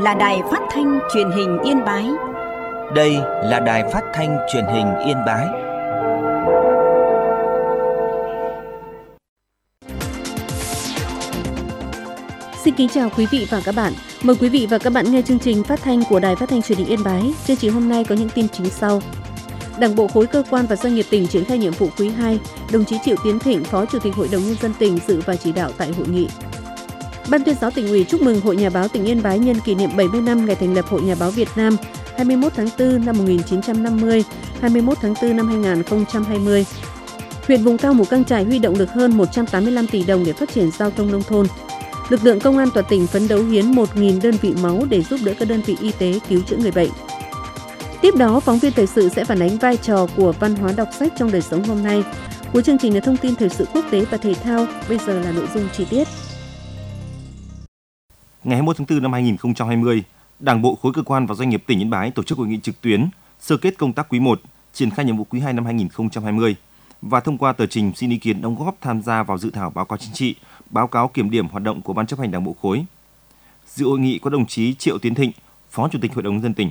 là Đài Phát thanh Truyền hình Yên Bái. Đây là Đài Phát thanh Truyền hình Yên Bái. Xin kính chào quý vị và các bạn. Mời quý vị và các bạn nghe chương trình phát thanh của Đài Phát thanh Truyền hình Yên Bái. Chương trình hôm nay có những tin chính sau. Đảng bộ khối cơ quan và doanh nghiệp tỉnh triển khai nhiệm vụ quý 2, đồng chí Triệu Tiến Thịnh, Phó Chủ tịch Hội đồng Nhân dân tỉnh dự và chỉ đạo tại hội nghị. Ban tuyên giáo Tỉnh ủy chúc mừng Hội Nhà báo tỉnh Yên Bái nhân kỷ niệm 70 năm ngày thành lập Hội Nhà báo Việt Nam 21 tháng 4 năm 1950, 21 tháng 4 năm 2020. Huyện vùng cao Mù Cang Chải huy động được hơn 185 tỷ đồng để phát triển giao thông nông thôn. Lực lượng công an toàn tỉnh phấn đấu hiến 1.000 đơn vị máu để giúp đỡ các đơn vị y tế cứu chữa người bệnh. Tiếp đó, phóng viên thời sự sẽ phản ánh vai trò của văn hóa đọc sách trong đời sống hôm nay. Cuối chương trình là thông tin thời sự quốc tế và thể thao. Bây giờ là nội dung chi tiết. Ngày 21 tháng 4 năm 2020, Đảng bộ khối cơ quan và doanh nghiệp tỉnh Yên Bái tổ chức hội nghị trực tuyến sơ kết công tác quý 1, triển khai nhiệm vụ quý 2 năm 2020 và thông qua tờ trình xin ý kiến đóng góp tham gia vào dự thảo báo cáo chính trị, báo cáo kiểm điểm hoạt động của Ban chấp hành Đảng bộ khối. Dự hội nghị có đồng chí Triệu Tiến Thịnh, Phó Chủ tịch Hội đồng Nhân dân tỉnh.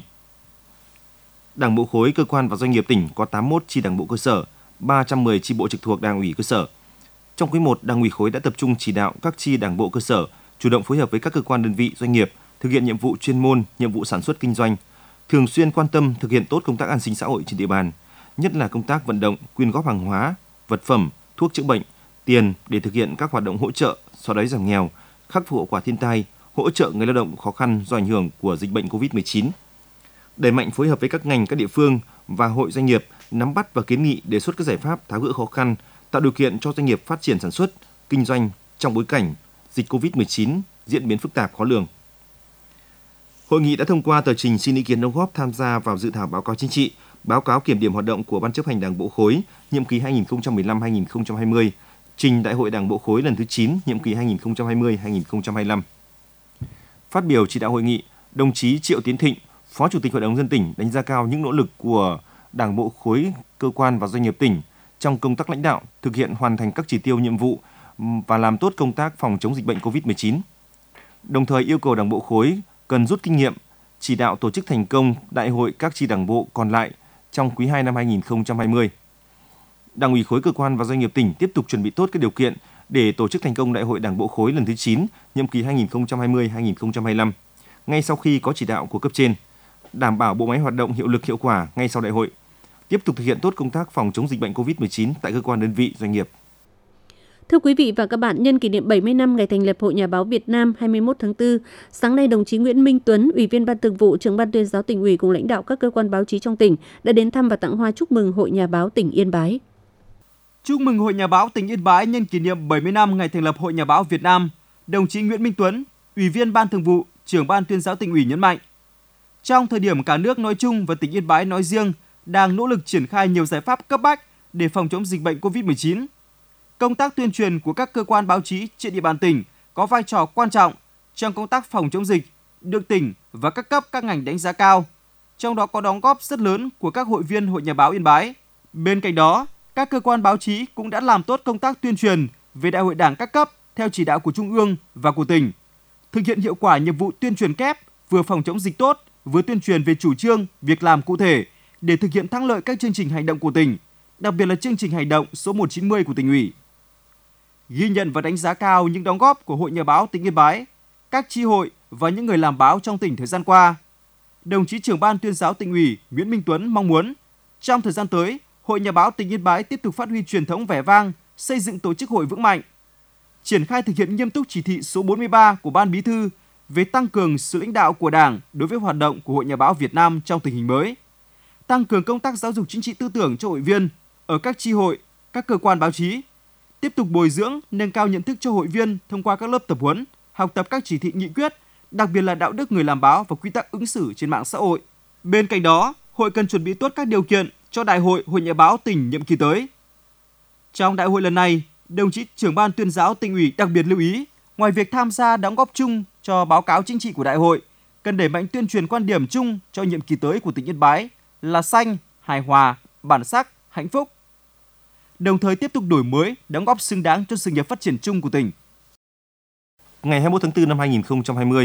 Đảng bộ khối cơ quan và doanh nghiệp tỉnh có 81 chi đảng bộ cơ sở, 310 chi bộ trực thuộc Đảng ủy cơ sở. Trong quý 1, Đảng ủy khối đã tập trung chỉ đạo các chi đảng bộ cơ sở chủ động phối hợp với các cơ quan đơn vị doanh nghiệp thực hiện nhiệm vụ chuyên môn, nhiệm vụ sản xuất kinh doanh, thường xuyên quan tâm thực hiện tốt công tác an sinh xã hội trên địa bàn, nhất là công tác vận động, quyên góp hàng hóa, vật phẩm, thuốc chữa bệnh, tiền để thực hiện các hoạt động hỗ trợ, xóa đói giảm nghèo, khắc phục hậu quả thiên tai, hỗ trợ người lao động khó khăn do ảnh hưởng của dịch bệnh COVID-19. Đẩy mạnh phối hợp với các ngành, các địa phương và hội doanh nghiệp nắm bắt và kiến nghị đề xuất các giải pháp tháo gỡ khó khăn, tạo điều kiện cho doanh nghiệp phát triển sản xuất, kinh doanh trong bối cảnh dịch COVID-19 diễn biến phức tạp khó lường. Hội nghị đã thông qua tờ trình xin ý kiến đóng góp tham gia vào dự thảo báo cáo chính trị, báo cáo kiểm điểm hoạt động của Ban chấp hành Đảng bộ khối nhiệm kỳ 2015-2020, trình Đại hội Đảng bộ khối lần thứ 9 nhiệm kỳ 2020-2025. Phát biểu chỉ đạo hội nghị, đồng chí Triệu Tiến Thịnh, Phó Chủ tịch Hội đồng Nhân dân tỉnh đánh giá cao những nỗ lực của Đảng bộ khối cơ quan và doanh nghiệp tỉnh trong công tác lãnh đạo, thực hiện hoàn thành các chỉ tiêu nhiệm vụ và làm tốt công tác phòng chống dịch bệnh COVID-19. Đồng thời yêu cầu Đảng bộ khối cần rút kinh nghiệm, chỉ đạo tổ chức thành công đại hội các chi đảng bộ còn lại trong quý 2 năm 2020. Đảng ủy khối cơ quan và doanh nghiệp tỉnh tiếp tục chuẩn bị tốt các điều kiện để tổ chức thành công đại hội Đảng bộ khối lần thứ 9, nhiệm kỳ 2020-2025, ngay sau khi có chỉ đạo của cấp trên, đảm bảo bộ máy hoạt động hiệu lực hiệu quả ngay sau đại hội, tiếp tục thực hiện tốt công tác phòng chống dịch bệnh COVID-19 tại cơ quan đơn vị doanh nghiệp. Thưa quý vị và các bạn, nhân kỷ niệm 70 năm ngày thành lập Hội Nhà báo Việt Nam 21 tháng 4, sáng nay đồng chí Nguyễn Minh Tuấn, Ủy viên Ban Thường vụ, Trưởng ban Tuyên giáo Tỉnh ủy cùng lãnh đạo các cơ quan báo chí trong tỉnh đã đến thăm và tặng hoa chúc mừng Hội Nhà báo tỉnh Yên Bái. Chúc mừng Hội Nhà báo tỉnh Yên Bái nhân kỷ niệm 70 năm ngày thành lập Hội Nhà báo Việt Nam, đồng chí Nguyễn Minh Tuấn, Ủy viên Ban Thường vụ, Trưởng ban Tuyên giáo Tỉnh ủy nhấn mạnh, trong thời điểm cả nước nói chung và tỉnh Yên Bái nói riêng đang nỗ lực triển khai nhiều giải pháp cấp bách để phòng chống dịch bệnh COVID-19, công tác tuyên truyền của các cơ quan báo chí trên địa bàn tỉnh có vai trò quan trọng trong công tác phòng chống dịch, được tỉnh và các cấp các ngành đánh giá cao, trong đó có đóng góp rất lớn của các hội viên Hội Nhà báo Yên Bái. Bên cạnh đó, các cơ quan báo chí cũng đã làm tốt công tác tuyên truyền về Đại hội Đảng các cấp theo chỉ đạo của Trung ương và của tỉnh, thực hiện hiệu quả nhiệm vụ tuyên truyền kép, vừa phòng chống dịch tốt, vừa tuyên truyền về chủ trương, việc làm cụ thể để thực hiện thắng lợi các chương trình hành động của tỉnh, đặc biệt là chương trình hành động số 190 của Tỉnh ủy. Ghi nhận và đánh giá cao những đóng góp của Hội Nhà báo tỉnh Yên Bái, các chi hội và những người làm báo trong tỉnh thời gian qua, đồng chí Trưởng ban Tuyên giáo Tỉnh ủy Nguyễn Minh Tuấn mong muốn trong thời gian tới, Hội Nhà báo tỉnh Yên Bái tiếp tục phát huy truyền thống vẻ vang, xây dựng tổ chức hội vững mạnh, triển khai thực hiện nghiêm túc chỉ thị số 43 của Ban Bí thư về tăng cường sự lãnh đạo của Đảng đối với hoạt động của Hội Nhà báo Việt Nam trong tình hình mới, tăng cường công tác giáo dục chính trị tư tưởng cho hội viên ở các chi hội, các cơ quan báo chí, tiếp tục bồi dưỡng, nâng cao nhận thức cho hội viên thông qua các lớp tập huấn, học tập các chỉ thị nghị quyết, đặc biệt là đạo đức người làm báo và quy tắc ứng xử trên mạng xã hội. Bên cạnh đó, hội cần chuẩn bị tốt các điều kiện cho Đại hội Hội Nhà báo tỉnh nhiệm kỳ tới. Trong đại hội lần này, đồng chí Trưởng ban Tuyên giáo Tỉnh ủy đặc biệt lưu ý, ngoài việc tham gia đóng góp chung cho báo cáo chính trị của đại hội, cần đẩy mạnh tuyên truyền quan điểm chung cho nhiệm kỳ tới của tỉnh Yên Bái là xanh, hài hòa, bản sắc, hạnh phúc. Đồng thời tiếp tục đổi mới, đóng góp xứng đáng cho sự nghiệp phát triển chung của tỉnh. Ngày 21 tháng 4 năm 2020,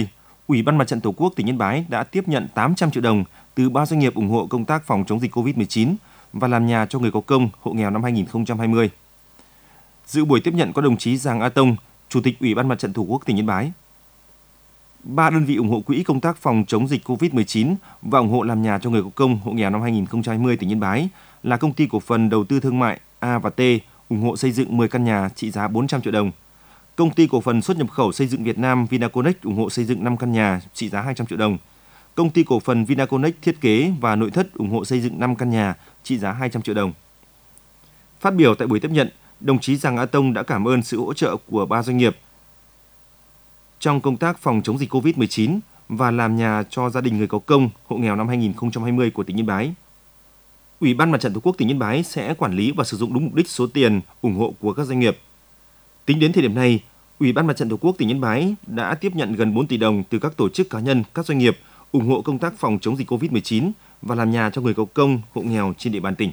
Ủy ban Mặt trận Tổ quốc tỉnh Yên Bái đã tiếp nhận 800 triệu đồng từ 3 doanh nghiệp ủng hộ công tác phòng chống dịch COVID-19 và làm nhà cho người có công, hộ nghèo năm 2020. Dự buổi tiếp nhận có đồng chí Giàng A Tông, Chủ tịch Ủy ban Mặt trận Tổ quốc tỉnh Yên Bái. 3 đơn vị ủng hộ quỹ công tác phòng chống dịch COVID-19 và ủng hộ làm nhà cho người có công, hộ nghèo năm 2020 tỉnh Yên Bái là Công ty Cổ phần Đầu tư Thương mại A và T ủng hộ xây dựng 10 căn nhà trị giá 400 triệu đồng. Công ty Cổ phần Xuất nhập khẩu Xây dựng Việt Nam Vinaconex ủng hộ xây dựng 5 căn nhà trị giá 200 triệu đồng. Công ty Cổ phần Vinaconex Thiết kế và Nội thất ủng hộ xây dựng 5 căn nhà trị giá 200 triệu đồng. Phát biểu tại buổi tiếp nhận, đồng chí Giàng A Tông đã cảm ơn sự hỗ trợ của 3 doanh nghiệp trong công tác phòng chống dịch COVID-19 và làm nhà cho gia đình người có công, hộ nghèo năm 2020 của tỉnh Yên Bái. Ủy ban Mặt trận Tổ quốc tỉnh Yên Bái sẽ quản lý và sử dụng đúng mục đích số tiền ủng hộ của các doanh nghiệp. Tính đến thời điểm này, Ủy ban Mặt trận Tổ quốc tỉnh Yên Bái đã tiếp nhận gần 4 tỷ đồng từ các tổ chức cá nhân, các doanh nghiệp ủng hộ công tác phòng chống dịch COVID-19 và làm nhà cho người có công, hộ nghèo trên địa bàn tỉnh.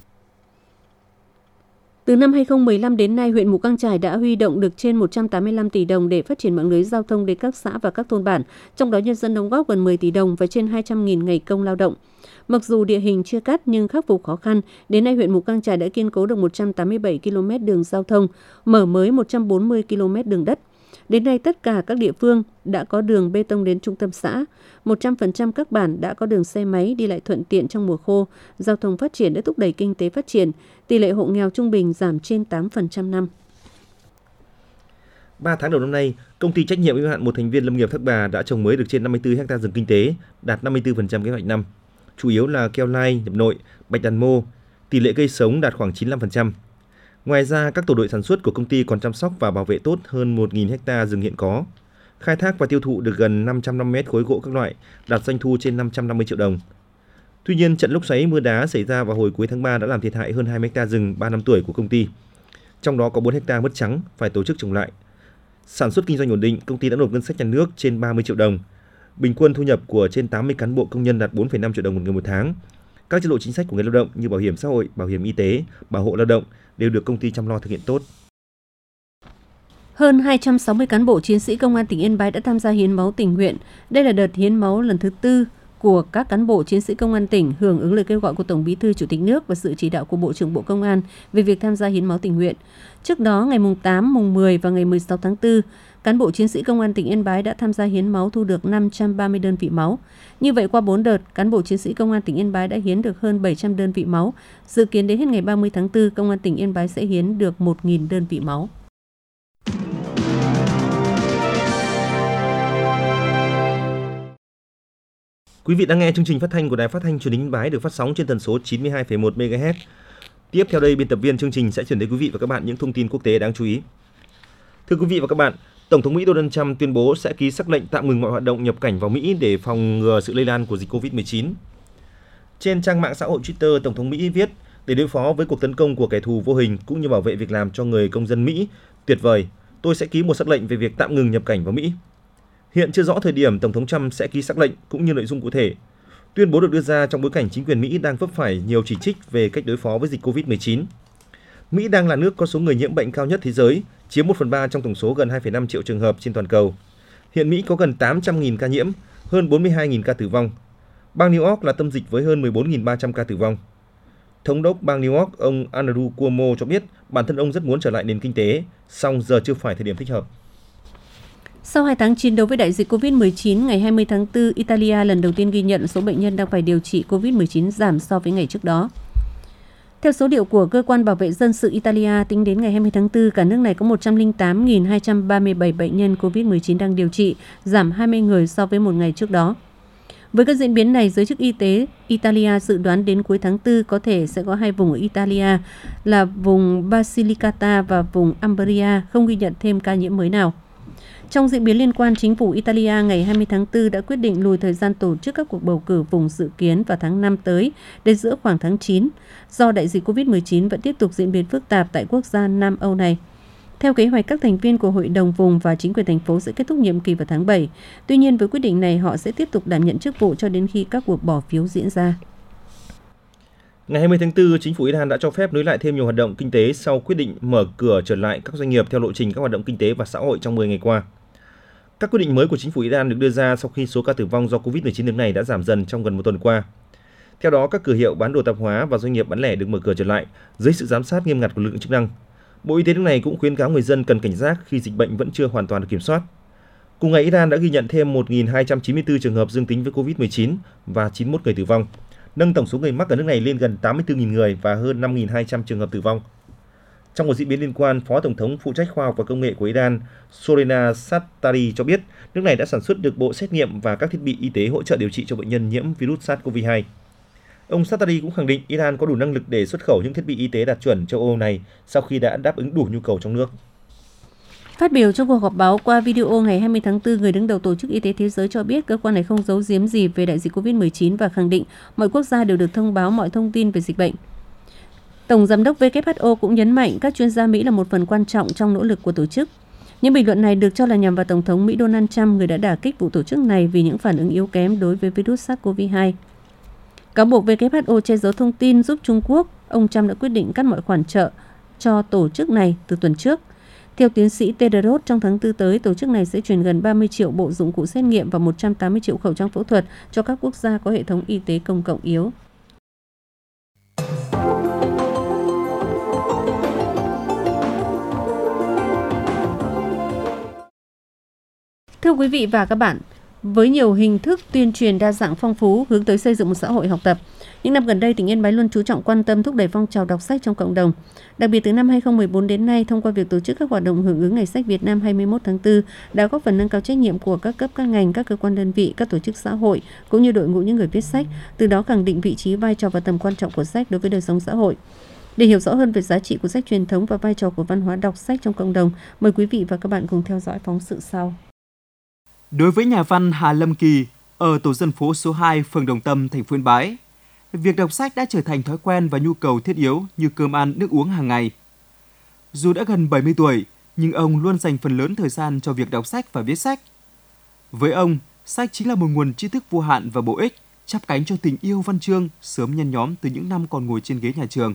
Từ năm 2015 đến nay, huyện Mù Cang Chải đã huy động được trên 185 tỷ đồng để phát triển mạng lưới giao thông đến các xã và các thôn bản, trong đó nhân dân đóng góp gần 10 tỷ đồng và trên 200.000 ngày công lao động. Mặc dù địa hình chia cắt nhưng khắc phục khó khăn, đến nay huyện Mù Cang Chải đã kiên cố được 187 km đường giao thông, mở mới 140 km đường đất. Đến nay, tất cả các địa phương đã có đường bê tông đến trung tâm xã, 100% các bản đã có đường xe máy đi lại thuận tiện trong mùa khô, giao thông phát triển đã thúc đẩy kinh tế phát triển, tỷ lệ hộ nghèo trung bình giảm trên 8% năm. 3 tháng đầu năm nay, công ty trách nhiệm hữu hạn một thành viên lâm nghiệp Thác Bà đã trồng mới được trên 54 ha rừng kinh tế, đạt 54% kế hoạch năm. Chủ yếu là keo lai, nhập nội, bạch đàn mô, tỷ lệ cây sống đạt khoảng 95%. Ngoài ra, các tổ đội sản xuất của công ty còn chăm sóc và bảo vệ tốt hơn 1.000 ha rừng hiện có. Khai thác và tiêu thụ được gần 550 mét khối gỗ các loại, đạt doanh thu trên 550 triệu đồng. Tuy nhiên, trận lốc xoáy mưa đá xảy ra vào hồi cuối tháng 3 đã làm thiệt hại hơn 20 ha rừng 3 năm tuổi của công ty. Trong đó có 4 ha mất trắng, phải tổ chức trồng lại. Sản xuất kinh doanh ổn định, công ty đã nộp ngân sách nhà nước trên 30 triệu đồng. Bình quân thu nhập của trên 80 cán bộ công nhân đạt 4,5 triệu đồng một người một tháng. Các chế độ chính sách của người lao động như bảo hiểm xã hội, bảo hiểm y tế, bảo hộ lao động đều được công ty chăm lo thực hiện tốt. Hơn 260 cán bộ chiến sĩ Công an tỉnh Yên Bái đã tham gia hiến máu tình nguyện. Đây là đợt hiến máu lần thứ 4 của các cán bộ chiến sĩ Công an tỉnh hưởng ứng lời kêu gọi của Tổng Bí thư Chủ tịch nước và sự chỉ đạo của Bộ trưởng Bộ Công an về việc tham gia hiến máu tình nguyện. Trước đó, ngày 8, 10 và ngày 16 tháng 4, cán bộ chiến sĩ Công an tỉnh Yên Bái đã tham gia hiến máu thu được 530 đơn vị máu. Như vậy, qua 4 đợt, cán bộ chiến sĩ Công an tỉnh Yên Bái đã hiến được hơn 700 đơn vị máu. Dự kiến đến hết ngày 30 tháng 4, Công an tỉnh Yên Bái sẽ hiến được 1.000 đơn vị máu. Quý vị đang nghe chương trình phát thanh của Đài Phát thanh Truyền hình Yên Bái được phát sóng trên tần số 92,1 MHz. Tiếp theo đây, biên tập viên chương trình sẽ chuyển đến quý vị và các bạn những thông tin quốc tế đáng chú ý. Thưa quý vị và các bạn, Tổng thống Mỹ Donald Trump tuyên bố sẽ ký sắc lệnh tạm ngừng mọi hoạt động nhập cảnh vào Mỹ để phòng ngừa sự lây lan của dịch COVID-19. Trên trang mạng xã hội Twitter, Tổng thống Mỹ viết, để đối phó với cuộc tấn công của kẻ thù vô hình cũng như bảo vệ việc làm cho người công dân Mỹ, tuyệt vời, tôi sẽ ký một sắc lệnh về việc tạm ngừng nhập cảnh vào Mỹ. Hiện chưa rõ thời điểm Tổng thống Trump sẽ ký sắc lệnh cũng như nội dung cụ thể. Tuyên bố được đưa ra trong bối cảnh chính quyền Mỹ đang vấp phải nhiều chỉ trích về cách đối phó với dịch COVID-19. Mỹ đang là nước có số người nhiễm bệnh cao nhất thế giới, chiếm 1/3 trong tổng số gần 2,5 triệu trường hợp trên toàn cầu. Hiện Mỹ có gần 800.000 ca nhiễm, hơn 42.000 ca tử vong. Bang New York là tâm dịch với hơn 14.300 ca tử vong. Thống đốc bang New York, ông Andrew Cuomo cho biết bản thân ông rất muốn trở lại nền kinh tế, song giờ chưa phải thời điểm thích hợp. Sau 2 tháng chiến đấu với đại dịch COVID-19, ngày 20 tháng 4, Italia lần đầu tiên ghi nhận số bệnh nhân đang phải điều trị COVID-19 giảm so với ngày trước đó. Theo số liệu của Cơ quan Bảo vệ Dân sự Italia, tính đến ngày 20 tháng 4, cả nước này có 108.237 bệnh nhân COVID-19 đang điều trị, giảm 20 người so với một ngày trước đó. Với các diễn biến này, giới chức y tế Italia dự đoán đến cuối tháng 4 có thể sẽ có 2 vùng ở Italia là vùng Basilicata và vùng Umbria không ghi nhận thêm ca nhiễm mới nào. Trong diễn biến liên quan, chính phủ Italia ngày 20 tháng 4 đã quyết định lùi thời gian tổ chức các cuộc bầu cử vùng dự kiến vào tháng 5 tới đến giữa khoảng tháng 9, do đại dịch COVID-19 vẫn tiếp tục diễn biến phức tạp tại quốc gia Nam Âu này. Theo kế hoạch, các thành viên của Hội đồng vùng và chính quyền thành phố sẽ kết thúc nhiệm kỳ vào tháng 7. Tuy nhiên, với quyết định này, họ sẽ tiếp tục đảm nhận chức vụ cho đến khi các cuộc bỏ phiếu diễn ra. Ngày 20 tháng 4, chính phủ Iran đã cho phép nối lại thêm nhiều hoạt động kinh tế sau quyết định mở cửa trở lại các doanh nghiệp theo lộ trình các hoạt động kinh tế và xã hội trong 10 ngày qua. Các quyết định mới của chính phủ Iran được đưa ra sau khi số ca tử vong do Covid-19 nước này đã giảm dần trong gần một tuần qua. Theo đó, các cửa hiệu bán đồ tạp hóa và doanh nghiệp bán lẻ được mở cửa trở lại dưới sự giám sát nghiêm ngặt của lực lượng chức năng. Bộ Y tế nước này cũng khuyến cáo người dân cần cảnh giác khi dịch bệnh vẫn chưa hoàn toàn được kiểm soát. Cùng ngày, Iran đã ghi nhận thêm 1.294 trường hợp dương tính với Covid-19 và 91 người tử vong, nâng tổng số người mắc ở nước này lên gần 84.000 người và hơn 5.200 trường hợp tử vong. Trong một diễn biến liên quan, Phó Tổng thống phụ trách khoa học và công nghệ của Iran, Sorena Sattari cho biết nước này đã sản xuất được bộ xét nghiệm và các thiết bị y tế hỗ trợ điều trị cho bệnh nhân nhiễm virus SARS-CoV-2. Ông Sattari cũng khẳng định Iran có đủ năng lực để xuất khẩu những thiết bị y tế đạt chuẩn châu Âu này sau khi đã đáp ứng đủ nhu cầu trong nước. Phát biểu trong cuộc họp báo qua video ngày 20 tháng 4, người đứng đầu Tổ chức Y tế Thế giới cho biết cơ quan này không giấu giếm gì về đại dịch COVID-19 và khẳng định mọi quốc gia đều được thông báo mọi thông tin về dịch bệnh. Tổng giám đốc WHO cũng nhấn mạnh các chuyên gia Mỹ là một phần quan trọng trong nỗ lực của tổ chức. Những bình luận này được cho là nhằm vào Tổng thống Mỹ Donald Trump, người đã đả kích vụ tổ chức này vì những phản ứng yếu kém đối với virus SARS-CoV-2. Cáo buộc WHO che giấu thông tin giúp Trung Quốc, ông Trump đã quyết định cắt mọi khoản trợ cho tổ chức này từ tuần trước. Theo tiến sĩ Tedros, trong tháng 4 tới, tổ chức này sẽ chuyển gần 30 triệu bộ dụng cụ xét nghiệm và 180 triệu khẩu trang phẫu thuật cho các quốc gia có hệ thống y tế công cộng yếu. Thưa quý vị và các bạn, với nhiều hình thức tuyên truyền đa dạng phong phú hướng tới xây dựng một xã hội học tập, những năm gần đây, tỉnh Yên Bái luôn chú trọng quan tâm thúc đẩy phong trào đọc sách trong cộng đồng. Đặc biệt từ năm 2014 đến nay, thông qua việc tổ chức các hoạt động hưởng ứng Ngày sách Việt Nam 21 tháng 4, đã góp phần nâng cao trách nhiệm của các cấp, các ngành, các cơ quan đơn vị, các tổ chức xã hội, cũng như đội ngũ những người viết sách, từ đó khẳng định vị trí, vai trò và tầm quan trọng của sách đối với đời sống xã hội. Để hiểu rõ hơn về giá trị của sách truyền thống và vai trò của văn hóa đọc sách trong cộng đồng, mời quý vị và các bạn cùng theo dõi phóng sự sau. Đối với nhà văn Hà Lâm Kỳ ở tổ dân phố số 2, phường Đồng Tâm, thành phố Yên Bái, việc đọc sách đã trở thành thói quen và nhu cầu thiết yếu như cơm ăn, nước uống hàng ngày. Dù đã gần 70 tuổi, nhưng ông luôn dành phần lớn thời gian cho việc đọc sách và viết sách. Với ông, sách chính là một nguồn tri thức vô hạn và bổ ích, chắp cánh cho tình yêu văn chương sớm nhen nhóm từ những năm còn ngồi trên ghế nhà trường.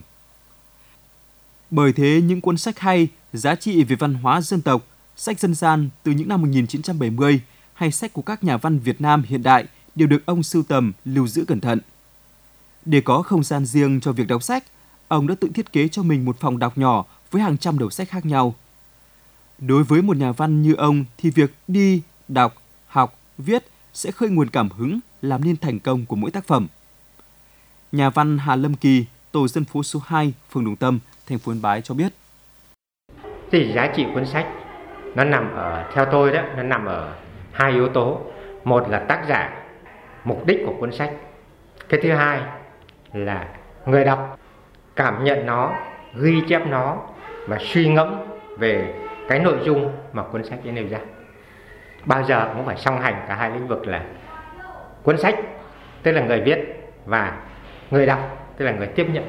Bởi thế, những cuốn sách hay, giá trị về văn hóa dân tộc, sách dân gian từ những năm 1970 hay sách của các nhà văn Việt Nam hiện đại đều được ông sưu tầm, lưu giữ cẩn thận. Để có không gian riêng cho việc đọc sách, ông đã tự thiết kế cho mình một phòng đọc nhỏ với hàng trăm đầu sách khác nhau. Đối với một nhà văn như ông thì việc đi, đọc, học, viết sẽ khơi nguồn cảm hứng làm nên thành công của mỗi tác phẩm. Nhà văn Hà Lâm Kỳ, tổ dân phố số 2, phường Đồng Tâm, thành phố Yên Bái cho biết. Thì giá trị cuốn sách nó nằm ở, theo tôi đó, nó nằm ở hai yếu tố. Một là tác giả, mục đích của cuốn sách. Cái thứ hai là người đọc cảm nhận nó, ghi chép nó và suy ngẫm về cái nội dung mà cuốn sách ấy nêu ra. Bao giờ cũng phải song hành cả hai lĩnh vực là cuốn sách, tức là người viết, và người đọc, tức là người tiếp nhận.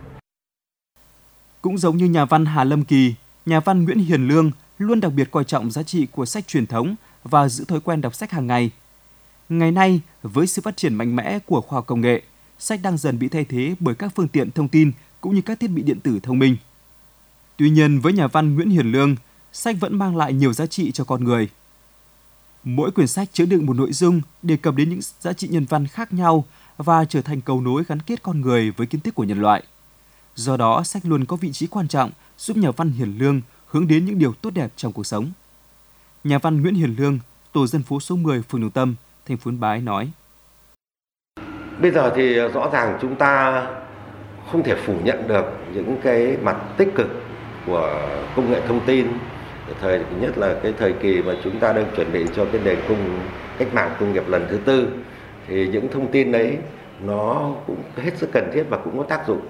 Cũng giống như nhà văn Hà Lâm Kỳ, nhà văn Nguyễn Hiền Lương luôn đặc biệt coi trọng giá trị của sách truyền thống và giữ thói quen đọc sách hàng ngày. Ngày nay, với sự phát triển mạnh mẽ của khoa học công nghệ, sách đang dần bị thay thế bởi các phương tiện thông tin cũng như các thiết bị điện tử thông minh. Tuy nhiên, với nhà văn Nguyễn Hiền Lương, sách vẫn mang lại nhiều giá trị cho con người. Mỗi quyển sách chứa đựng một nội dung đề cập đến những giá trị nhân văn khác nhau và trở thành cầu nối gắn kết con người với kiến thức của nhân loại. Do đó, sách luôn có vị trí quan trọng giúp nhà văn Hiền Lương hướng đến những điều tốt đẹp trong cuộc sống. Nhà văn Nguyễn Hiền Lương, tổ dân phố số 10, phường Đồng Tâm, thành phố Yên Bái nói. Bây giờ thì rõ ràng chúng ta không thể phủ nhận được những cái mặt tích cực của công nghệ thông tin, nhất là cái thời kỳ mà chúng ta đang chuẩn bị cho cái nền cách mạng công nghiệp lần thứ tư, thì những thông tin đấy nó cũng hết sức cần thiết và cũng có tác dụng.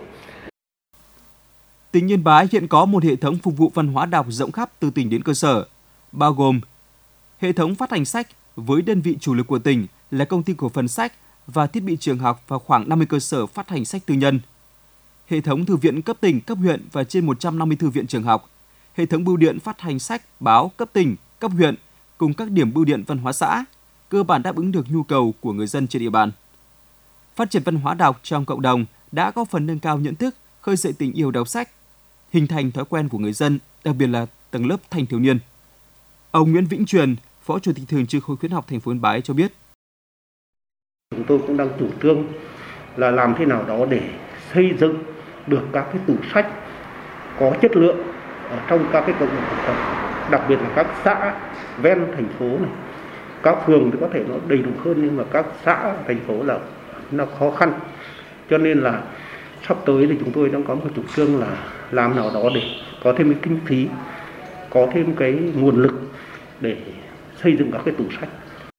Tỉnh Yên Bái hiện có một hệ thống phục vụ văn hóa đọc rộng khắp từ tỉnh đến cơ sở, bao gồm hệ thống phát hành sách với đơn vị chủ lực của tỉnh là Công ty Cổ phần Sách và thiết bị trường học và khoảng 50 cơ sở phát hành sách tư nhân, hệ thống thư viện cấp tỉnh, cấp huyện và trên 150 thư viện trường học, hệ thống bưu điện phát hành sách, báo cấp tỉnh, cấp huyện cùng các điểm bưu điện văn hóa xã, cơ bản đáp ứng được nhu cầu của người dân trên địa bàn. Phát triển văn hóa đọc trong cộng đồng đã góp phần nâng cao nhận thức, khơi dậy tình yêu đọc sách, hình thành thói quen của người dân, đặc biệt là tầng lớp thanh thiếu niên. Ông Nguyễn Vĩnh Truyền, Phó Chủ tịch Thường trực Hội Khuyến học thành phố Yên Bái cho biết. Chúng tôi cũng đang chủ trương là làm thế nào đó để xây dựng được các cái tủ sách có chất lượng ở trong các cái cộng đồng học tập, đặc biệt là các xã ven thành phố này. Các phường thì có thể nó đầy đủ hơn, nhưng mà các xã thành phố là nó khó khăn. Cho nên là sắp tới thì chúng tôi đang có một chủ trương là làm nào đó để có thêm cái kinh phí, có thêm cái nguồn lực để xây dựng các cái tủ sách.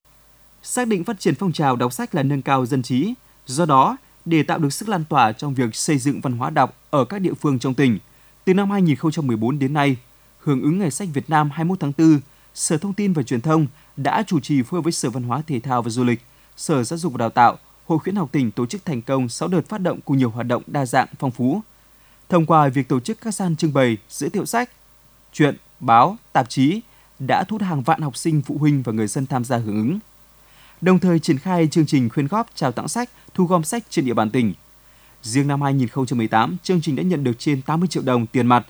Xác định phát triển phong trào đọc sách là nâng cao dân trí. Do đó, để tạo được sức lan tỏa trong việc xây dựng văn hóa đọc ở các địa phương trong tỉnh, từ năm 2014 đến nay, hưởng ứng Ngày sách Việt Nam 21 tháng 4, Sở Thông tin và Truyền thông đã chủ trì phối hợp với Sở Văn hóa Thể thao và Du lịch, Sở Giáo dục và Đào tạo, Hội Khuyến học tỉnh tổ chức thành công 6 đợt phát động cùng nhiều hoạt động đa dạng phong phú. Thông qua việc tổ chức các gian trưng bày, giới thiệu sách, truyện, báo, tạp chí đã thu hút hàng vạn học sinh, phụ huynh và người dân tham gia hưởng ứng. Đồng thời triển khai chương trình khuyên góp trao tặng sách, thu gom sách trên địa bàn tỉnh. Riêng năm 2018, chương trình đã nhận được trên 80 triệu đồng tiền mặt,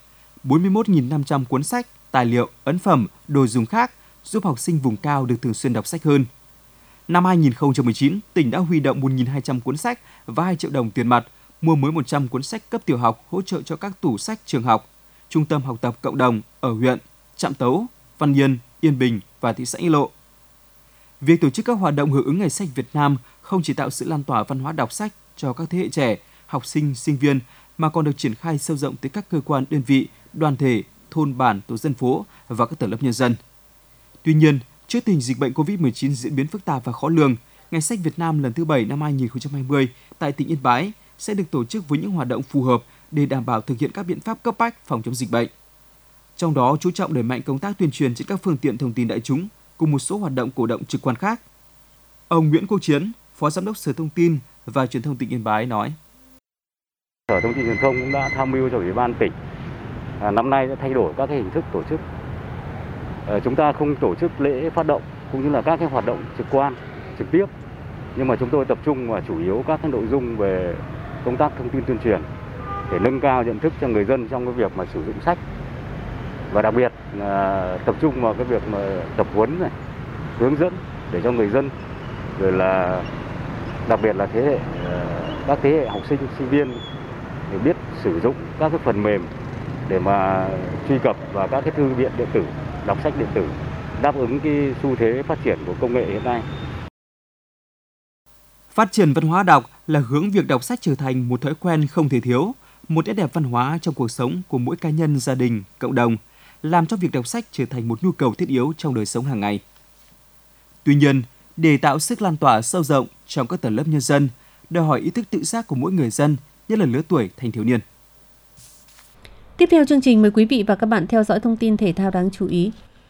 41.500 cuốn sách, tài liệu, ấn phẩm, đồ dùng khác, giúp học sinh vùng cao được thường xuyên đọc sách hơn. Năm 2019, tỉnh đã huy động 1.200 cuốn sách và 2 triệu đồng tiền mặt, mua mới 100 cuốn sách cấp tiểu học hỗ trợ cho các tủ sách trường học, trung tâm học tập cộng đồng ở huyện Trạm Tấu, Văn Yên, Yên Bình và thị xã Nghĩa Lộ. Việc tổ chức các hoạt động hưởng ứng Ngày sách Việt Nam không chỉ tạo sự lan tỏa văn hóa đọc sách cho các thế hệ trẻ, học sinh, sinh viên, mà còn được triển khai sâu rộng tới các cơ quan, đơn vị, đoàn thể, thôn bản, tổ dân phố và các tầng lớp nhân dân. Tuy nhiên, trước tình hình dịch bệnh COVID-19 diễn biến phức tạp và khó lường, Ngày sách Việt Nam lần thứ 7 năm 2020 tại tỉnh Yên Bái sẽ được tổ chức với những hoạt động phù hợp để đảm bảo thực hiện các biện pháp cấp bách phòng chống dịch bệnh. Trong đó, chú trọng đẩy mạnh công tác tuyên truyền trên các phương tiện thông tin đại chúng cùng một số hoạt động cổ động trực quan khác. Ông Nguyễn Quốc Chiến, Phó Giám đốc Sở Thông tin và Truyền thông tỉnh Yên Bái nói: Sở Thông tin Truyền thông cũng đã tham mưu cho Ủy ban tỉnh năm nay đã thay đổi các cái hình thức tổ chức. Chúng ta không tổ chức lễ phát động cũng như là các cái hoạt động trực quan, trực tiếp, nhưng mà chúng tôi tập trung vào chủ yếu các cái nội dung về công tác thông tin tuyên truyền để nâng cao nhận thức cho người dân trong cái việc mà sử dụng sách, và đặc biệt là tập trung vào cái việc mà tập huấn này, hướng dẫn để cho người dân, rồi là đặc biệt là các thế hệ học sinh, sinh viên để biết sử dụng các cái phần mềm để mà truy cập vào các cái thư viện điện tử, đọc sách điện tử, đáp ứng cái xu thế phát triển của công nghệ hiện nay. Phát triển văn hóa đọc là hướng việc đọc sách trở thành một thói quen không thể thiếu, một nét đẹp văn hóa trong cuộc sống của mỗi cá nhân, gia đình, cộng đồng, làm cho việc đọc sách trở thành một nhu cầu thiết yếu trong đời sống hàng ngày. Tuy nhiên, để tạo sức lan tỏa sâu rộng trong các tầng lớp nhân dân, đòi hỏi ý thức tự giác của mỗi người dân, nhất là lứa tuổi thanh thiếu niên. Tiếp theo chương trình, mời quý vị và các bạn theo dõi thông tin thể thao đáng chú ý.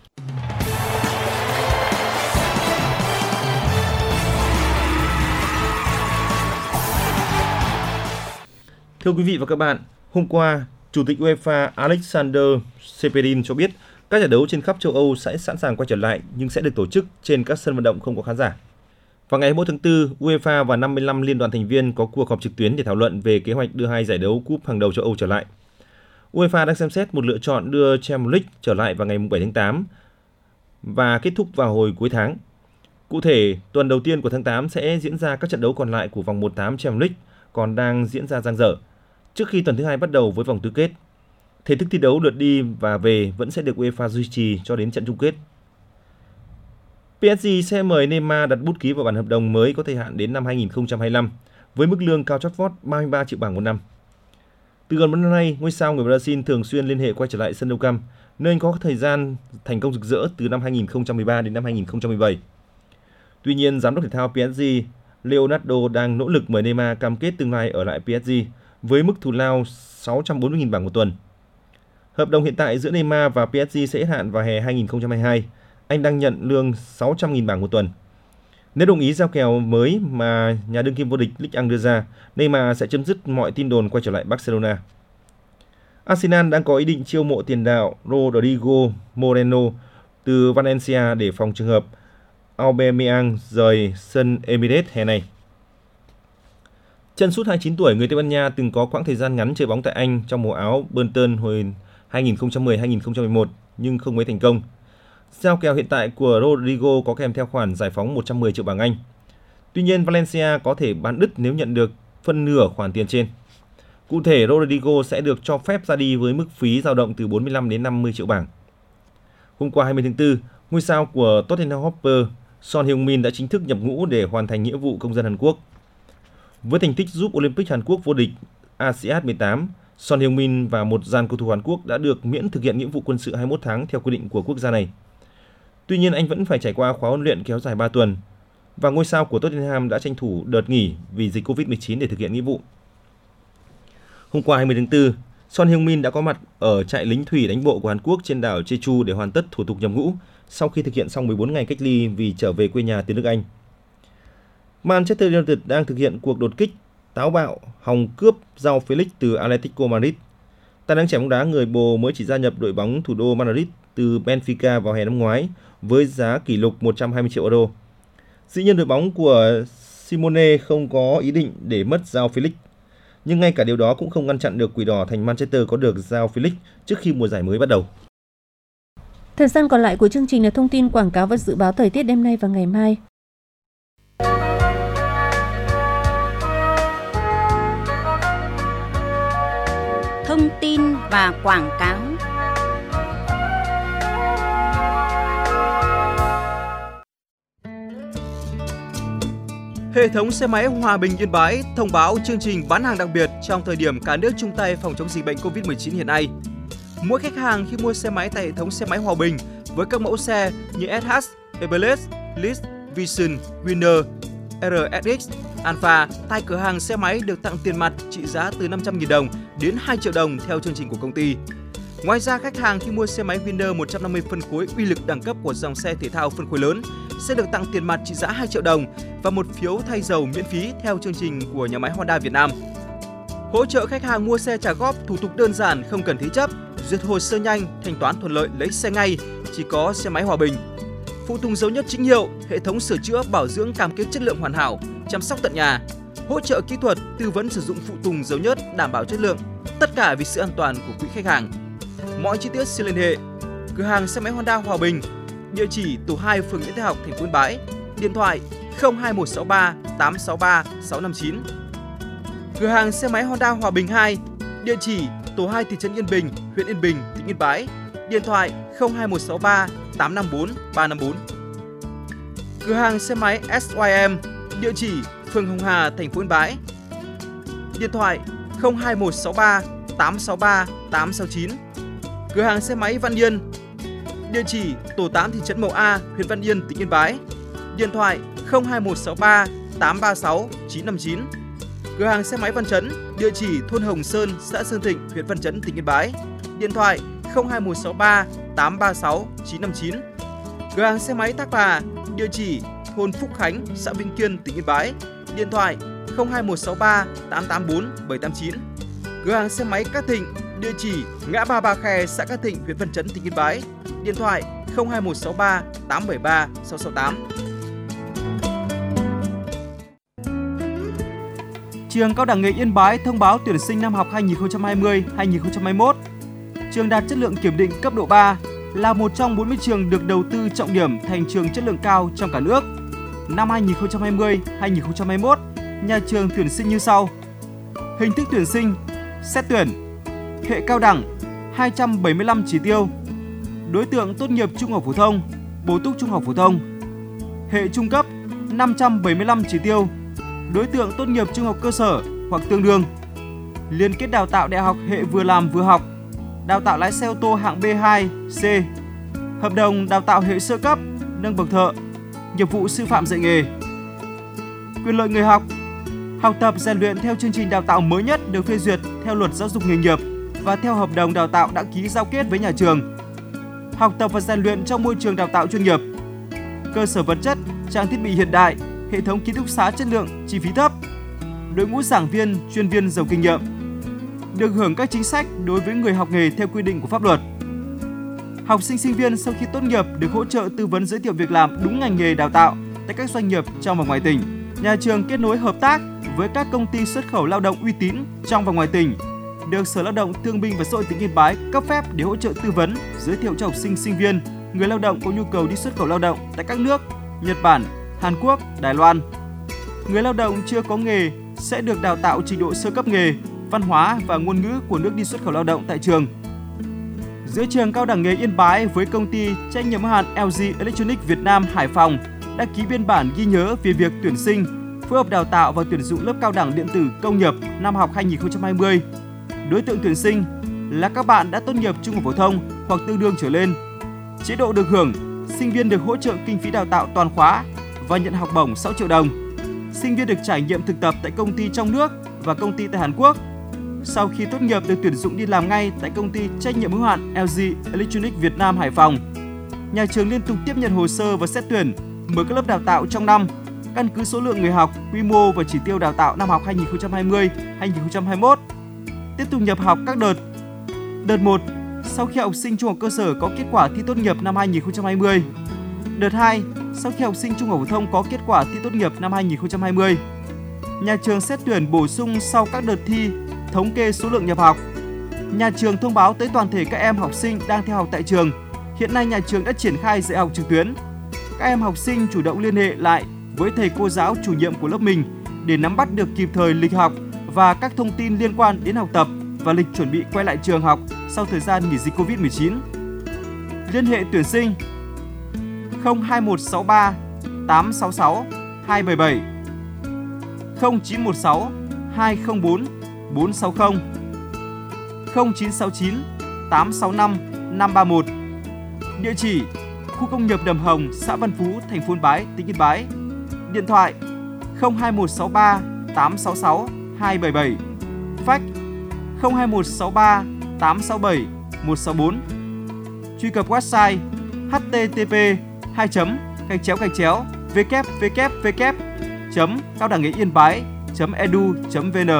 Thưa quý vị và các bạn, hôm qua, Chủ tịch UEFA Alexander Seferin cho biết các giải đấu trên khắp châu Âu sẽ sẵn sàng quay trở lại nhưng sẽ được tổ chức trên các sân vận động không có khán giả. Vào ngày 21 tháng 4, UEFA và 55 liên đoàn thành viên có cuộc họp trực tuyến để thảo luận về kế hoạch đưa hai giải đấu cúp hàng đầu châu Âu trở lại. UEFA đang xem xét một lựa chọn đưa Champions League trở lại vào ngày 7 tháng 8 và kết thúc vào hồi cuối tháng. Cụ thể, tuần đầu tiên của tháng 8 sẽ diễn ra các trận đấu còn lại của vòng 1/8 Champions League còn đang diễn ra dang dở, trước khi tuần thứ hai bắt đầu với vòng tứ kết. Thể thức thi đấu lượt đi và về vẫn sẽ được UEFA duy trì cho đến trận chung kết. PSG sẽ mời Neymar đặt bút ký vào bản hợp đồng mới có thời hạn đến năm 2025 với mức lương cao chót vót 33 triệu bảng một năm. Từ gần một năm nay, ngôi sao người Brazil thường xuyên liên hệ quay trở lại sân Nou Camp, nơi anh có thời gian thành công rực rỡ từ năm 2013 đến năm 2017. Tuy nhiên, giám đốc thể thao PSG Leonardo đang nỗ lực mời Neymar cam kết tương lai ở lại PSG với mức thù lao 640.000 bảng một tuần. Hợp đồng hiện tại giữa Neymar và PSG sẽ hết hạn vào hè 2022. Anh đang nhận lương 600.000 bảng một tuần. Nếu đồng ý giao kèo mới mà nhà đương kim vô địch Ligue 1 đưa ra, Neymar sẽ chấm dứt mọi tin đồn quay trở lại Barcelona. Arsenal đang có ý định chiêu mộ tiền đạo Rodrigo Moreno từ Valencia để phòng trường hợp Aubameyang rời sân Emirates hè này. Chân sút 29 tuổi người Tây Ban Nha từng có quãng thời gian ngắn chơi bóng tại Anh trong màu áo Burton hồi 2010-2011 nhưng không mấy thành công. Giao kèo hiện tại của Rodrigo có kèm theo khoản giải phóng 110 triệu bảng Anh. Tuy nhiên, Valencia có thể bán đứt nếu nhận được phân nửa khoản tiền trên. Cụ thể, Rodrigo sẽ được cho phép ra đi với mức phí dao động từ 45 đến 50 triệu bảng. Hôm qua 20 tháng 4, ngôi sao của Tottenham Hotspur Son Heung-min đã chính thức nhập ngũ để hoàn thành nghĩa vụ công dân Hàn Quốc. Với thành tích giúp Olympic Hàn Quốc vô địch ASEAN 18, Son Heung-min và một dàn cầu thủ Hàn Quốc đã được miễn thực hiện nghĩa vụ quân sự 21 tháng theo quy định của quốc gia này. Tuy nhiên, anh vẫn phải trải qua khóa huấn luyện kéo dài 3 tuần, và ngôi sao của Tottenham đã tranh thủ đợt nghỉ vì dịch Covid-19 để thực hiện nghĩa vụ. Hôm qua 20 tháng 4, Son Heung-min đã có mặt ở trại lính thủy đánh bộ của Hàn Quốc trên đảo Jeju để hoàn tất thủ tục nhập ngũ sau khi thực hiện xong 14 ngày cách ly vì trở về quê nhà từ nước Anh. Manchester United đang thực hiện cuộc đột kích táo bạo hòng cướp João Felix từ Atletico Madrid. Tài năng trẻ bóng đá người Bồ mới chỉ gia nhập đội bóng thủ đô Madrid từ Benfica vào hè năm ngoái với giá kỷ lục 120 triệu euro. Dĩ nhiên đội bóng của Simone không có ý định để mất João Felix, nhưng ngay cả điều đó cũng không ngăn chặn được Quỷ Đỏ thành Manchester có được João Felix trước khi mùa giải mới bắt đầu. Thời gian còn lại của chương trình là thông tin quảng cáo và dự báo thời tiết đêm nay và ngày mai. Thông tin và quảng cáo. Hệ thống xe máy Hòa Bình Yên Bái thông báo chương trình bán hàng đặc biệt trong thời điểm cả nước chung tay phòng chống dịch bệnh Covid-19 hiện nay. Mỗi khách hàng khi mua xe máy tại hệ thống xe máy Hòa Bình với các mẫu xe như SH, Everest, List, Vision, Winner, RSX, Alpha tại cửa hàng xe máy được tặng tiền mặt trị giá từ 500.000 đồng đến 2 triệu đồng theo chương trình của công ty. Ngoài ra, khách hàng khi mua xe máy Winner 150 phân khối uy lực đẳng cấp của dòng xe thể thao phân khối lớn sẽ được tặng tiền mặt trị giá 2 triệu đồng và một phiếu thay dầu miễn phí theo chương trình của nhà máy Honda Việt Nam. Hỗ trợ khách hàng mua xe trả góp, thủ tục đơn giản, không cần thế chấp, duyệt hồ sơ nhanh, thanh toán thuận lợi, lấy xe ngay, chỉ có xe máy Hòa Bình. Phụ tùng dấu nhất chính hiệu, hệ thống sửa chữa, bảo dưỡng cam kết chất lượng hoàn hảo, chăm sóc tận nhà, hỗ trợ kỹ thuật, tư vấn sử dụng phụ tùng dấu nhất đảm bảo chất lượng, tất cả vì sự an toàn của quý khách hàng. Mọi chi tiết xin liên hệ cửa hàng xe máy Honda Hòa Bình, địa chỉ tổ 2 phường Nguyễn Thái Học, thành phố Yên Bái, điện thoại 02163 863 659. Cửa hàng xe máy Honda Hòa Bình 2, địa chỉ tổ 2 thị trấn Yên Bình, huyện Yên Bình, tỉnh Yên Bái, điện thoại 02163 854 354. Cửa hàng xe máy SYM, địa chỉ phường Hồng Hà, thành phố Yên Bái, điện thoại 02163 863 869. Cửa hàng xe máy Văn Yên, địa chỉ tổ 8 thị trấn Mậu A, huyện Văn Yên, tỉnh Yên Bái, điện thoại 02163 836 959. Cửa hàng xe máy Văn Chấn, địa chỉ thôn Hồng Sơn, xã Sơn Thịnh, huyện Văn Chấn, tỉnh Yên Bái, điện thoại 02163 836 959. Cửa hàng xe máy Thác Bà, địa chỉ thôn Phúc Khánh, xã Vĩnh Kiên, tỉnh Yên Bái, điện thoại 02163 884 789. Cửa hàng xe máy Cát Thịnh, địa chỉ ngã ba Ba Khe, xã Cát Thịnh, huyện Văn Chấn, tỉnh Yên Bái, điện thoại 02163 873 668. Trường Cao đẳng nghề Yên Bái thông báo tuyển sinh năm học 2020-2021. Trường đạt chất lượng kiểm định cấp độ 3, là một trong 40 trường được đầu tư trọng điểm thành trường chất lượng cao trong cả nước. Năm 2020-2021, nhà trường tuyển sinh như sau. Hình thức tuyển sinh: xét tuyển. Hệ cao đẳng 275 chỉ tiêu. Đối tượng tốt nghiệp trung học phổ thông, bổ túc trung học phổ thông. Hệ trung cấp 575 chỉ tiêu. Đối tượng tốt nghiệp trung học cơ sở hoặc tương đương. Liên kết đào tạo đại học hệ vừa làm vừa học, đào tạo lái xe ô tô hạng B2, C, hợp đồng đào tạo hệ sơ cấp, nâng bậc thợ, nghiệp vụ sư phạm dạy nghề. Quyền lợi người học: học tập rèn luyện theo chương trình đào tạo mới nhất được phê duyệt theo Luật Giáo dục nghề nghiệp và theo hợp đồng đào tạo đã ký giao kết với nhà trường. Học tập và rèn luyện trong môi trường đào tạo chuyên nghiệp. Cơ sở vật chất, trang thiết bị hiện đại, hệ thống ký túc xá chất lượng, chi phí thấp. Đội ngũ giảng viên, chuyên viên giàu kinh nghiệm. Được hưởng các chính sách đối với người học nghề theo quy định của pháp luật. Học sinh sinh viên sau khi tốt nghiệp được hỗ trợ tư vấn giới thiệu việc làm đúng ngành nghề đào tạo tại các doanh nghiệp trong và ngoài tỉnh. Nhà trường kết nối hợp tác với các công ty xuất khẩu lao động uy tín trong và ngoài tỉnh, được Sở Lao động Thương binh và Xã hội tỉnh Yên Bái cấp phép để hỗ trợ tư vấn, giới thiệu cho học sinh sinh viên người lao động có nhu cầu đi xuất khẩu lao động tại các nước Nhật Bản, Hàn Quốc, Đài Loan. Người lao động chưa có nghề sẽ được đào tạo trình độ sơ cấp nghề, văn hóa và ngôn ngữ của nước đi xuất khẩu lao động tại trường. Giữa trường Cao đẳng nghề Yên Bái với công ty trách nhiệm hữu hạn LG Electronics Việt Nam Hải Phòng đã ký biên bản ghi nhớ về việc tuyển sinh, phối hợp đào tạo và tuyển dụng lớp cao đẳng điện tử công nghiệp năm học 2020. Đối tượng tuyển sinh là các bạn đã tốt nghiệp trung học phổ thông hoặc tương đương trở lên. Chế độ được hưởng, sinh viên được hỗ trợ kinh phí đào tạo toàn khóa và nhận học bổng 6 triệu đồng. Sinh viên được trải nghiệm thực tập tại công ty trong nước và công ty tại Hàn Quốc. Sau khi tốt nghiệp được tuyển dụng đi làm ngay tại công ty trách nhiệm hữu hạn LG Electronics Việt Nam Hải Phòng. Nhà trường liên tục tiếp nhận hồ sơ và xét tuyển, mở các lớp đào tạo trong năm, căn cứ số lượng người học, quy mô và chỉ tiêu đào tạo năm học 2020-2021. Tiếp tục nhập học các đợt. Đợt 1, sau khi học sinh trung học cơ sở có kết quả thi tốt nghiệp năm 2020. Đợt 2, sau khi học sinh trung học phổ thông có kết quả thi tốt nghiệp năm 2020. Nhà trường xét tuyển bổ sung sau các đợt thi, thống kê số lượng nhập học. Nhà trường thông báo tới toàn thể các em học sinh đang theo học tại trường. Hiện nay nhà trường đã triển khai dạy học trực tuyến. Các em học sinh chủ động liên hệ lại với thầy cô giáo chủ nhiệm của lớp mình để nắm bắt được kịp thời lịch học và các thông tin liên quan đến học tập và lịch chuẩn bị quay lại trường học sau thời gian nghỉ dịch Covid-19. Liên hệ tuyển sinh 02163 866 277 0916 204 460 0969 865 531. Địa chỉ: khu công nghiệp Đầm Hồng, xã Văn Phú, thành phố Yên Bái, tỉnh Yên Bái. Điện thoại: 02163 866 277. Fax: 02163 867 164. Truy cập website: http://www.caodangnghieinbái.edu.vn.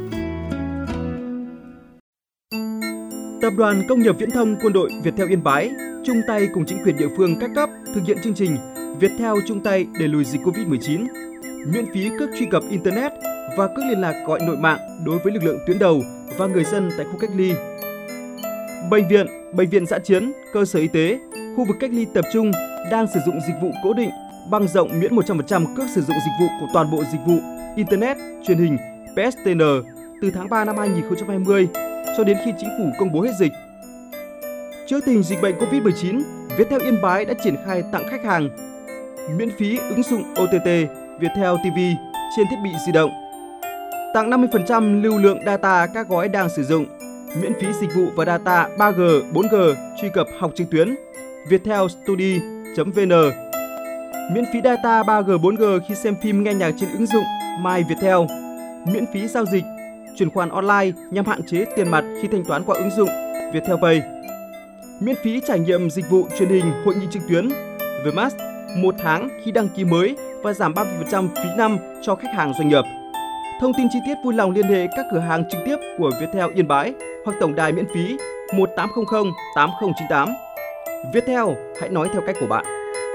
Tập đoàn Công nghiệp Viễn thông Quân đội Viettel Yên Bái chung tay cùng chính quyền địa phương các cấp thực hiện chương trình Viettel chung tay đẩy lùi dịch Covid-19, miễn phí cước truy cập Internet và cước liên lạc gọi nội mạng đối với lực lượng tuyến đầu và người dân tại khu cách ly. Bệnh viện dã chiến, cơ sở y tế, khu vực cách ly tập trung đang sử dụng dịch vụ cố định, băng rộng miễn 100% cước sử dụng dịch vụ của toàn bộ dịch vụ Internet, truyền hình, PSTN từ tháng 3 năm 2020 cho đến khi chính phủ công bố hết dịch. Trước tình dịch bệnh Covid-19, Viettel Yên Bái đã triển khai tặng khách hàng miễn phí ứng dụng OTT Viettel TV trên thiết bị di động, tặng 50% lưu lượng data các gói đang sử dụng, miễn phí dịch vụ và data 3G, 4G truy cập học trực tuyến viettelstudy.vn, miễn phí data 3G, 4G khi xem phim nghe nhạc trên ứng dụng My Viettel, miễn phí giao dịch, chuyển khoản online nhằm hạn chế tiền mặt khi thanh toán qua ứng dụng Viettel Pay, miễn phí trải nghiệm dịch vụ truyền hình hội nghị trực tuyến VMAX 1 tháng khi đăng ký mới và giảm 30% phí năm cho khách hàng doanh nghiệp. Thông tin chi tiết vui lòng liên hệ các cửa hàng trực tiếp của Viettel Yên Bái hoặc tổng đài miễn phí 1800 8098. Viettel, hãy nói theo cách của bạn.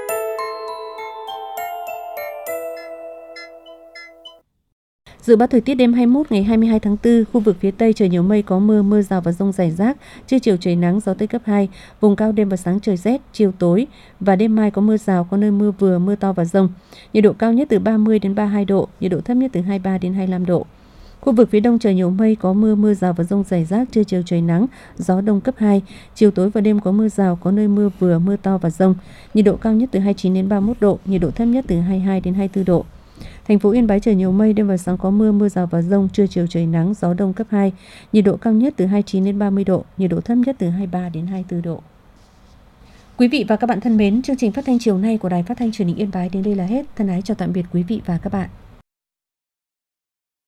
Dự báo thời tiết đêm 21 ngày 22 tháng 4, khu vực phía Tây trời nhiều mây có mưa rào và dông rải rác, trưa chiều trời nắng, gió Tây cấp 2, vùng cao đêm và sáng trời rét, chiều tối và đêm mai có mưa rào, có nơi mưa vừa, mưa to và dông. Nhiệt độ cao nhất từ 30 đến 32 độ, nhiệt độ thấp nhất từ 23 đến 25 độ. Khu vực phía Đông trời nhiều mây có mưa rào và dông rải rác, trưa chiều trời nắng, gió Đông cấp 2, chiều tối và đêm có mưa rào, có nơi mưa vừa, mưa to và dông. Nhiệt độ cao nhất từ 29 đến 31 độ, nhiệt độ thấp nhất từ 22 đến 24 độ. Thành phố Yên Bái trời nhiều mây, đêm và sáng có mưa rào và dông, trưa chiều trời nắng, gió Đông cấp 2, nhiệt độ cao nhất từ 29 đến 30 độ, nhiệt độ thấp nhất từ 23 đến 24 độ. Quý vị và các bạn thân mến, chương trình phát thanh chiều nay của Đài Phát thanh Truyền hình Yên Bái đến đây là hết. Thân ái chào tạm biệt quý vị và các bạn.